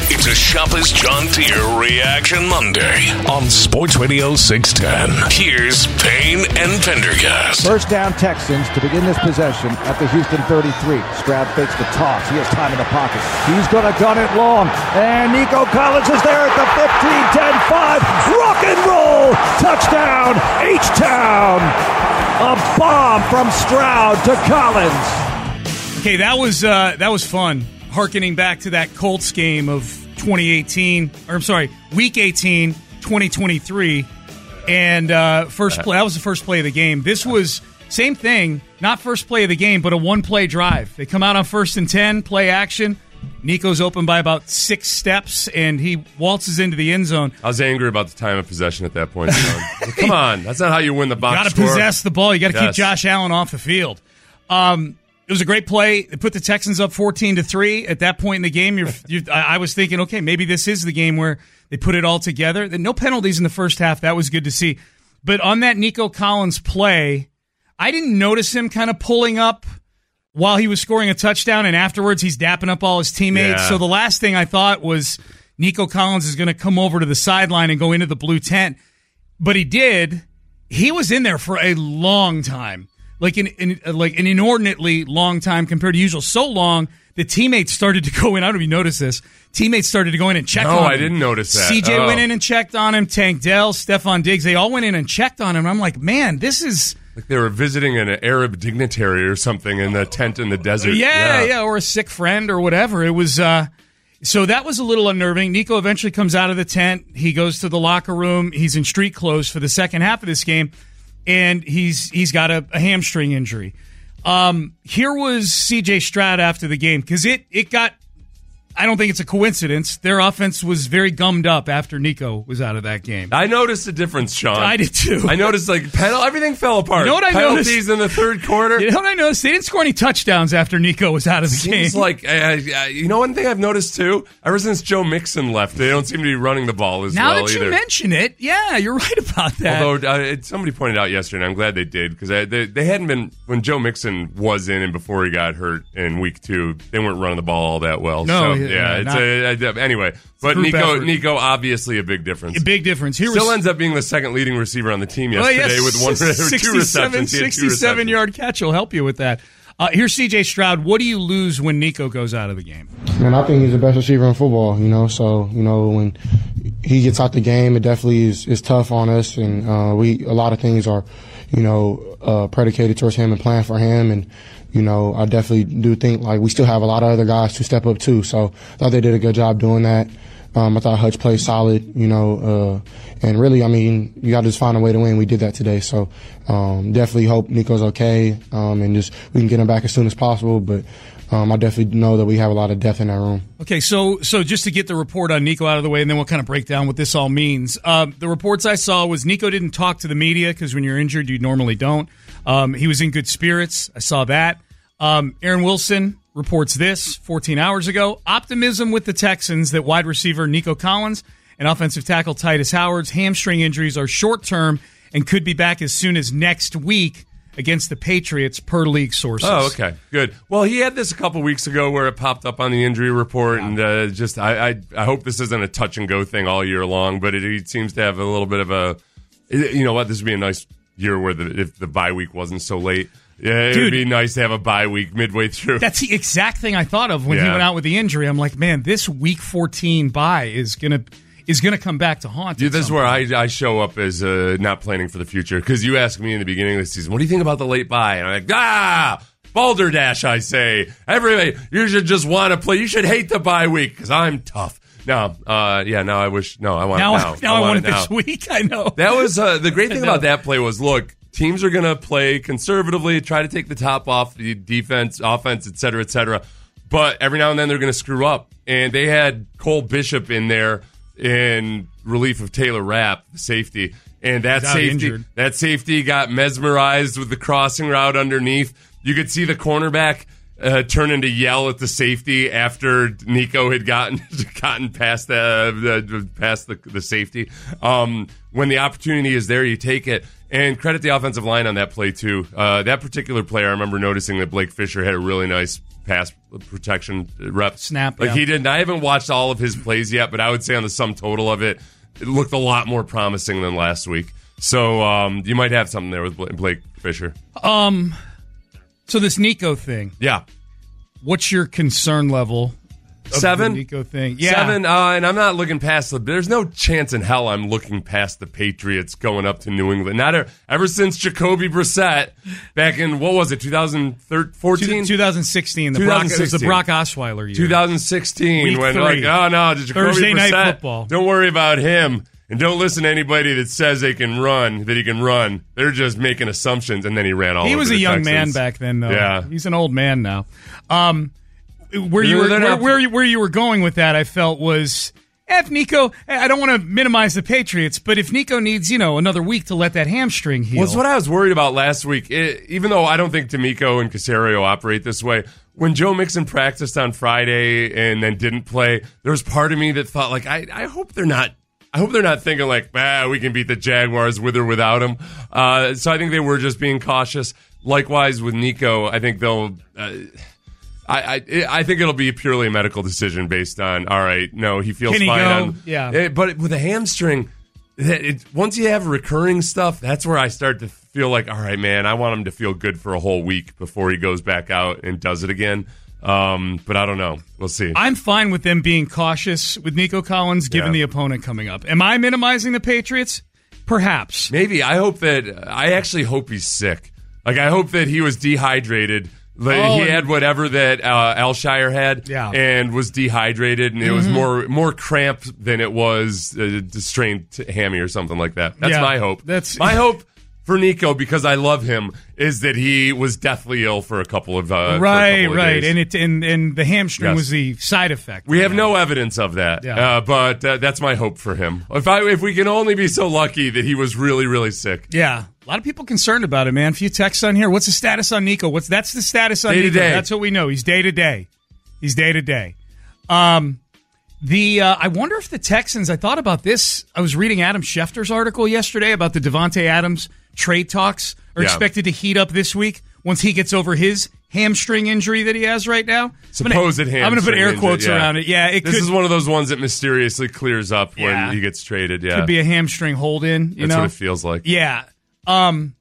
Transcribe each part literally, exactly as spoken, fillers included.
It's a Shopper's John Deere Reaction Monday on Sports Radio six ten. Here's Payne and Pendergast. First down Texans to begin this possession at the Houston thirty-three. Stroud fakes the toss. He has time in the pocket. He's going to gun it long. And Nico Collins is there at the fifteen, ten, five. Rock and roll. Touchdown, H-Town. A bomb from Stroud to Collins. Okay, that was uh, that was fun. Harkening back to that Colts game of twenty eighteen, or I'm sorry, Week eighteen, twenty twenty-three, and uh, first play. That was the first play of the game. This was same thing, not first play of the game, but a one-play drive. They come out on first and ten, play action. Nico's open by about six steps, and he waltzes into the end zone. I was angry about the time of possession at that point. Come on, that's not how you win the box You got to score. possess the ball. You got to yes. keep Josh Allen off the field. Um, It was a great play. They put the Texans up fourteen to three. At that point in the game, you're, you're, I was thinking, okay, maybe this is the game where they put it all together. No penalties in the first half. That was good to see. But on that Nico Collins play, I didn't notice him kind of pulling up while he was scoring a touchdown, and afterwards he's dapping up all his teammates. Yeah. So the last thing I thought was Nico Collins is going to come over to the sideline and go into the blue tent. But he did. He was in there for a long time. Like an, an like an inordinately long time compared to usual. So long that teammates started to go in. I don't know if you noticed this. Teammates started to go in and check no, on him. No, I didn't notice that. C J oh. went in and checked on him. Tank Dell, Stephon Diggs, they all went in and checked on him. I'm like, man, this is... Like they were visiting an Arab dignitary or something in the tent in the desert. Yeah, yeah, yeah, or a sick friend or whatever. It was... uh So that was a little unnerving. Nico eventually comes out of the tent. He goes to the locker room. He's in street clothes for the second half of this game. And he's he's got a, a hamstring injury. Um, here was C J Stroud after the game, because it, it got, I don't think it's a coincidence, their offense was very gummed up after Nico was out of that game. I noticed a difference, Sean. I did too. I noticed like penal- everything fell apart. You know what I Penalties noticed? in the third quarter. You know what I noticed? They didn't score any touchdowns after Nico was out of the Seems game. like, uh, uh, you know one thing I've noticed too? Ever since Joe Mixon left, they don't seem to be running the ball as now well that you either. mention it, yeah, you're right about that. Although uh, it, somebody pointed out yesterday, and I'm glad they did, because they, they hadn't been, when Joe Mixon was in and before he got hurt in week two, they weren't running the ball all that well. No, so, yeah, yeah, it's not, a, a, anyway. But group Nico, effort. Nico, obviously a big difference. A big difference. Here Still was, ends up being the second leading receiver on the team well, yesterday yes, with one or two sixty-seven, receptions. He had two sixty-seven receptions. yard catch will help you with that. Uh, here's C J Stroud. What do you lose when Nico goes out of the game? Man, I think he's the best receiver in football, you know. So, you know, when he gets out the game, it definitely is, is tough on us. And uh, we a lot of things are, you know, uh, predicated towards him and planned for him. And, you know, I definitely do think, like, we still have a lot of other guys to step up, too. So I thought they did a good job doing that. Um, I thought Hutch played solid, you know, uh, and really, I mean, you got to just find a way to win. We did that today. So um, definitely hope Nico's okay um, and just we can get him back as soon as possible. But um, I definitely know that we have a lot of depth in that room. Okay, so so just to get the report on Nico out of the way, and then we'll kind of break down what this all means. Um, the reports I saw was Nico didn't talk to the media because when you're injured, you normally don't. Um, he was in good spirits. I saw that. Um, Aaron Wilson reports this fourteen hours ago. Optimism with the Texans that wide receiver Nico Collins and offensive tackle Titus Howard's hamstring injuries are short-term and could be back as soon as next week against the Patriots, per league sources. Oh, okay, good. Well, he had this a couple weeks ago where it popped up on the injury report, and uh, just I, I I hope this isn't a touch-and-go thing all year long, but it, it seems to have a little bit of a, you know what, this would be a nice year where the, if the bye week wasn't so late. Yeah, it Dude, would be nice to have a bye week midway through. That's the exact thing I thought of when yeah. he went out with the injury. I'm like, man, this week fourteen bye is gonna is gonna come back to haunt. Yeah, this is where I, I show up as uh, not planning for the future, because you asked me in the beginning of the season, what do you think about the late bye? And I'm like, ah, balderdash, I say. Everybody, you should just want to play. You should hate the bye week because I'm tough. No, uh, yeah, now I wish. No, I want now. it now. Now I I want, want it it now. this week. I know that was uh, the great thing about that play was look. Teams are going to play conservatively, try to take the top off the defense, offense, et cetera, et cetera. But every now and then they're going to screw up. And they had Cole Bishop in there in relief of Taylor Rapp, the safety. And that safety, injured. that safety got mesmerized with the crossing route underneath. You could see the cornerback uh, turn into yell at the safety after Nico had gotten gotten past the, the past the, the safety. Um, when the opportunity is there, you take it. And credit the offensive line on that play, too. Uh, that particular play, I remember noticing that Blake Fisher had a really nice pass protection rep. Snap, Like yeah. he didn't. I haven't watched all of his plays yet, but I would say on the sum total of it, it looked a lot more promising than last week. So um, you might have something there with Blake Fisher. Um, so this Nico thing. Yeah. What's your concern level? Of Seven? the Nico thing. Yeah. Seven, uh, and I'm not looking past the. There's no chance in hell I'm looking past the Patriots going up to New England. Not a, ever since Jacoby Brissett back in what was it, twenty fourteen, twenty sixteen. The Brock, it was the Brock Osweiler year. twenty sixteen, Week when three. like, oh no, Jacoby Thursday Brissett, night football. Don't worry about him, and don't listen to anybody that says they can run. That he can run. They're just making assumptions, and then he ran all. He over was a the young Texans. man back then, though. Yeah, he's an old man now. Um. Where you They're were, where, not- where, you, where you were going with that, I felt was if Nico. I don't want to minimize the Patriots, but if Nico needs, you know, another week to let that hamstring heal. Well, it's what I was worried about last week. It, even though I don't think D'Amico and Caserio operate this way, when Joe Mixon practiced on Friday and then didn't play, there was part of me that thought, like, I, I hope they're not. I hope they're not thinking like, ah, we can beat the Jaguars with or without him. Uh, so I think they were just being cautious. Likewise with Nico, I think they'll. Uh, I, I I think it'll be purely a medical decision based on, all right, no, he feels Can he fine. go? On, Yeah. eh, but with a hamstring, it, it, once you have recurring stuff, that's where I start to feel like, all right, man, I want him to feel good for a whole week before he goes back out and does it again. Um, but I don't know. We'll see. I'm fine with them being cautious with Nico Collins, given Yeah. the opponent coming up. Am I minimizing the Patriots? Perhaps. Maybe. I hope that, I actually hope he's sick. Like, I hope that he was dehydrated. Like, Oh, he and- had whatever that uh, Alshire had, Yeah. and was dehydrated, and it was more more cramped than it was a strained hammy or something like that. That's Yeah, my hope. that's- my hope for Nico, because I love him, is that he was deathly ill for a couple of uh, for a Right, couple of right, days. and it and and the hamstring Yes. was the side effect. We have no evidence of that, Yeah. uh, but uh, that's my hope for him. If I if we can only be so lucky that he was really really sick. Yeah, a lot of people concerned about it, man. A few texts on here. What's the status on Nico? What's that's the status on Day to Nico? day. That's what we know. He's day to day. He's day to day. Um, the uh, I wonder if the Texans. I thought about this. I was reading Adam Schefter's article yesterday about the Devontae Adams trade talks are Yeah. expected to heat up this week once he gets over his hamstring injury that he has right now. Supposed I'm gonna, hamstring I'm going to put air injury, quotes yeah. around it. Yeah, it This could, is one of those ones that mysteriously clears up Yeah. when he gets traded. Yeah, could be a hamstring hold in. You that's know what it feels like. Yeah. Um,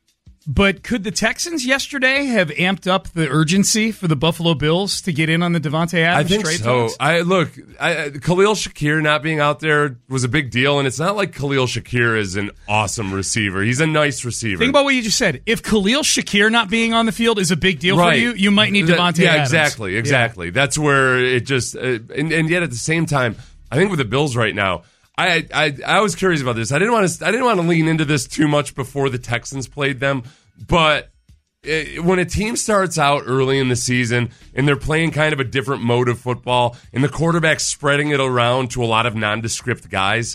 but could the Texans yesterday have amped up the urgency for the Buffalo Bills to get in on the Devontae I Adams think trade so. talks? I look, I, I- Khalil Shakir not being out there was a big deal, and it's not like Khalil Shakir is an awesome receiver. He's a nice receiver. Think about what you just said. If Khalil Shakir not being on the field is a big deal right. for you, you might need That- Devontae Yeah, Adams. exactly, exactly. That's where it just, uh, and, and yet at the same time, I think with the Bills right now, I, I I was curious about this. I didn't want to I didn't want to lean into this too much before the Texans played them, but it, when a team starts out early in the season and they're playing kind of a different mode of football, and the quarterback's spreading it around to a lot of nondescript guys,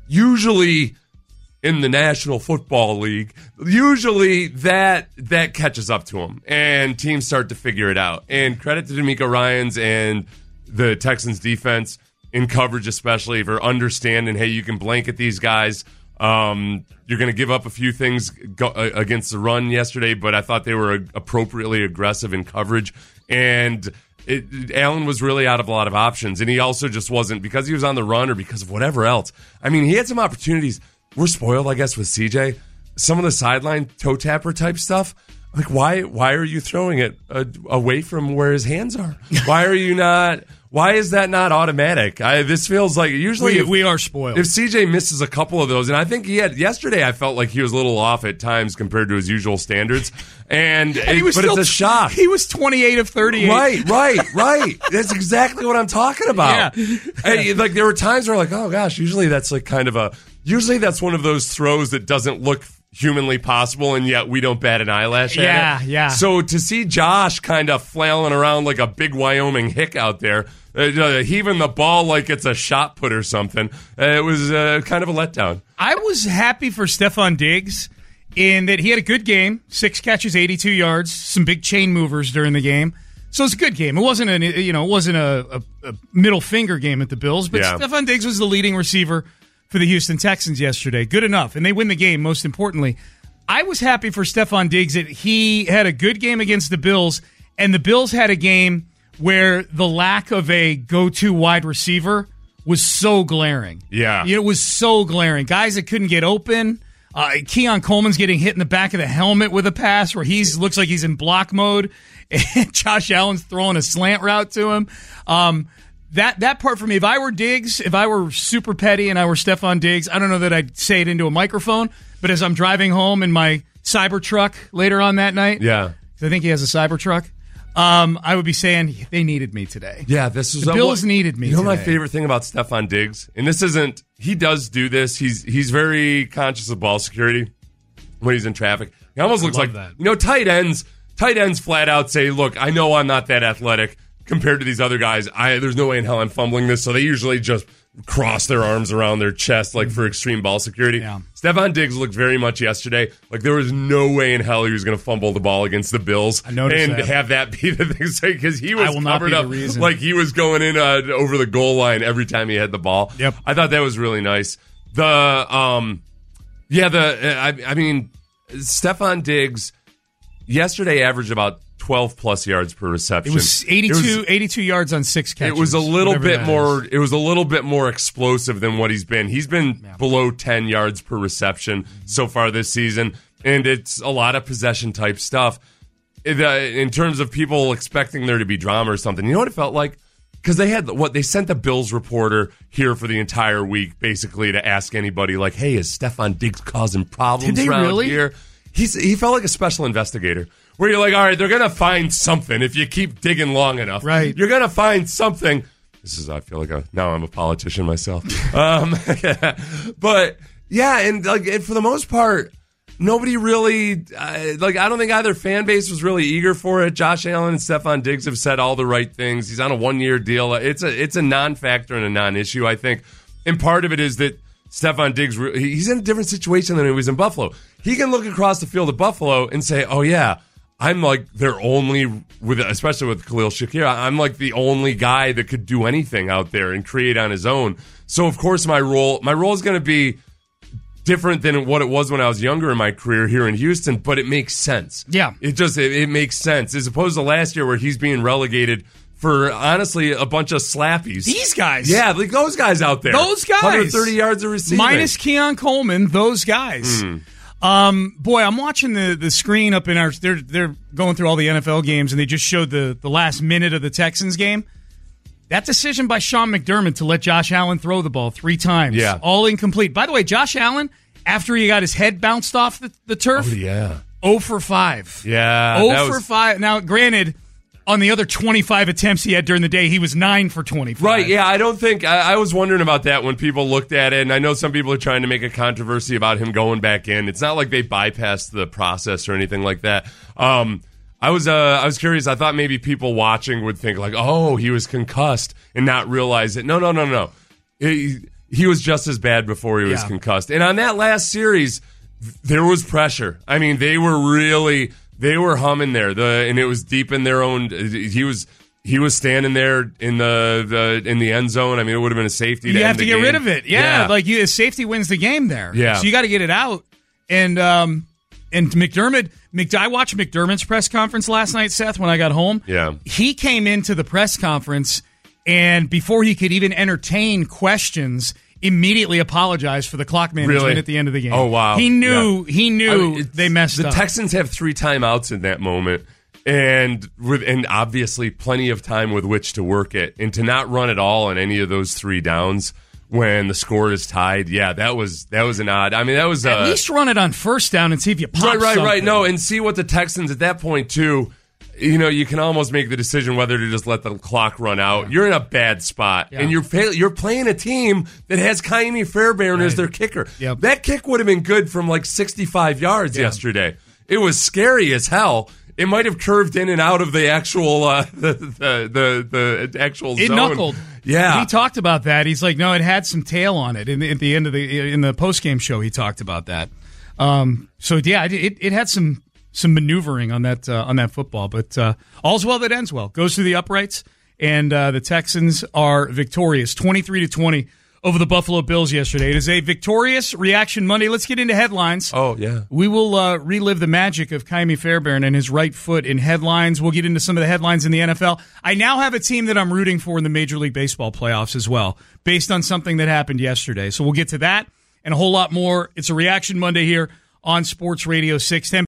usually in the National Football League, usually that that catches up to them, and teams start to figure it out. And credit to D'Amico Ryans and the Texans defense in coverage, especially for understanding, hey, you can blanket these guys. Um, you're going to give up a few things go, uh, against the run yesterday, but I thought they were appropriately aggressive in coverage. And it, Allen was really out of a lot of options, and he also just wasn't, because he was on the run or because of whatever else. I mean, he had some opportunities. We're spoiled, I guess, with C J. Some of the sideline toe tapper type stuff. Like, why why are you throwing it uh, away from where his hands are? Why are you not? Why is that not automatic? I, this feels like usually We, if, we are spoiled. if C J misses a couple of those, and I think he had yesterday, I felt like he was a little off at times compared to his usual standards, and, And he it- was but still, it's a shock. He was twenty-eight of thirty-eight. Right, right, right. That's exactly what I'm talking about. Yeah. Hey, like there were times where like, oh gosh, usually that's like kind of a, usually that's one of those throws that doesn't look humanly possible, and yet we don't bat an eyelash at Yeah, it. yeah. So to see Josh kind of flailing around like a big Wyoming hick out there, uh, heaving the ball like it's a shot put or something, uh, it was uh, kind of a letdown. I was happy for Stephon Diggs in that he had a good game, six catches, eighty-two yards, some big chain movers during the game. So it's a good game. It wasn't a you know it wasn't a, a, a middle finger game at the Bills, but Yeah. Stephon Diggs was the leading receiver for the Houston Texans yesterday. Good enough, and they win the game. Most importantly, I was happy for Stephon Diggs that he had a good game against the Bills, And the Bills had a game where the lack of a go-to wide receiver was so glaring. Yeah. It was so glaring. Guys that couldn't get open. Uh, Keon Coleman's getting hit in the back of the helmet with a pass where he looks like he's in block mode. And Josh Allen's throwing a slant route to him. Um, that that part for me, if I were Diggs, if I were super petty and I were Stephon Diggs, I don't know that I'd say it into a microphone, but as I'm driving home in my Cybertruck later on that night, yeah, I think he has a Cybertruck, um, I would be saying they needed me today. Yeah, this is the Bills what, needed me. You know today. My favorite thing about Stephon Diggs, and this isn't he does do this. He's he's very conscious of ball security when he's in traffic. He almost I looks like that. you know tight ends. Tight ends flat out say, "Look, I know I'm not that athletic compared to these other guys. I there's no way in hell I'm fumbling this." So they usually just cross their arms around their chest like for extreme ball security. Yeah. Stephon Diggs looked very much yesterday like there was no way in hell he was going to fumble the ball against the Bills I noticed and that. have that be the thing because he was I will not covered be the up reason. like he was going in uh, over the goal line every time he had the ball. Yep. I thought that was really nice. The um, yeah, the I, I mean, Stephon Diggs yesterday averaged about twelve plus yards per reception. It was eighty-two, It was, eighty-two yards on six catches. It was a little bit more. Is. It was a little bit more explosive than what he's been. He's been yeah. below ten yards per reception so far this season, and it's a lot of possession type stuff. It, uh, in terms of people expecting there to be drama or something, you know what it felt like? Because they had what they sent the Bills reporter here for the entire week, basically to ask anybody like, "Hey, is Stephon Diggs causing problems Did they around really? here?" He's he felt like a special investigator. Where you're like, all right, they're going to find something if you keep digging long enough. Right. You're going to find something. This is, I feel like a, now I'm a politician myself. um, but, yeah, and like and for the most part, nobody really, uh, like, I don't think either fan base was really eager for it. Josh Allen and Stephon Diggs have said all the right things. He's on a one-year deal. It's a, it's a non-factor and a non-issue, I think. And part of it is that Stephon Diggs, he's in a different situation than he was in Buffalo. He can look across the field at Buffalo and say, oh, yeah, I'm like their only, with especially with Khalil Shakir, I'm like the only guy that could do anything out there and create on his own. So, of course, my role my role is going to be different than what it was when I was younger in my career here in Houston, but it makes sense. Yeah. It just, it, it makes sense. As opposed to last year where he's being relegated for, honestly, a bunch of slappies. These guys. Yeah, like those guys out there. Those guys. one hundred thirty yards of receiving. Minus Keon Coleman, those guys. Mm. Um, boy, I'm watching the, the screen up in our. They're they're going through all the N F L games, and they just showed the, the last minute of the Texans game. That decision by Sean McDermott to let Josh Allen throw the ball three times, yeah, all incomplete. By the way, Josh Allen, after he got his head bounced off the, the turf, oh yeah, zero for five. Yeah, zero for five. Now, granted, on the other twenty-five attempts he had during the day, he was nine for twenty-five. Right, yeah, I don't think, I, I was wondering about that when people looked at it, and I know some people are trying to make a controversy about him going back in. It's not like they bypassed the process or anything like that. Um, I was uh, I was curious. I thought maybe people watching would think like, oh, he was concussed and not realize it. No, no, no, no. He, he was just as bad before he was yeah. concussed. And on that last series, there was pressure. I mean, they were really... They were humming there, the and it was deep in their own. He was he was standing there in the, the in the end zone. I mean, it would have been a safety. To you have end to the get game. rid of it. Yeah, yeah. like you, safety wins the game there. Yeah, so you got to get it out. And um, and McDermott, Mc, I watched McDermott's press conference last night, Seth, when I got home. Yeah, he came into the press conference, and before he could even entertain questions, immediately apologized for the clock management really? at the end of the game. Oh wow, he knew yeah. he knew I mean, they messed the up. The Texans have three timeouts in that moment, and with and obviously plenty of time with which to work it, and to not run at all on any of those three downs when the score is tied. Yeah, that was that was an odd. I mean, that was at uh, least run it on first down and see if you pop right, right, something. right. No, and see what the Texans at that point too. You know, you can almost make the decision whether to just let the clock run out. Yeah. You're in a bad spot, yeah. and you're fail- you're playing a team that has Kaimi Fairbairn right. as their kicker. Yep. That kick would have been good from like sixty-five yards yeah. yesterday. It was scary as hell. It might have curved in and out of the actual uh, the, the the the actual it zone. knuckled. Yeah, he talked about that. He's like, no, it had some tail on it. In the, at the end of the in the post game show, he talked about that. Um, so yeah, it it had some. Some maneuvering on that uh, on that football, but uh, all's well that ends well. Goes through the uprights, and uh, the Texans are victorious, twenty-three to twenty over the Buffalo Bills yesterday. It is a victorious Reaction Monday. Let's get into headlines. Oh, yeah. We will uh, relive the magic of Kaimi Fairbairn and his right foot in headlines. We'll get into some of the headlines in the N F L. I now have a team that I'm rooting for in the Major League Baseball playoffs as well, based on something that happened yesterday. So we'll get to that and a whole lot more. It's a Reaction Monday here on Sports Radio six ten.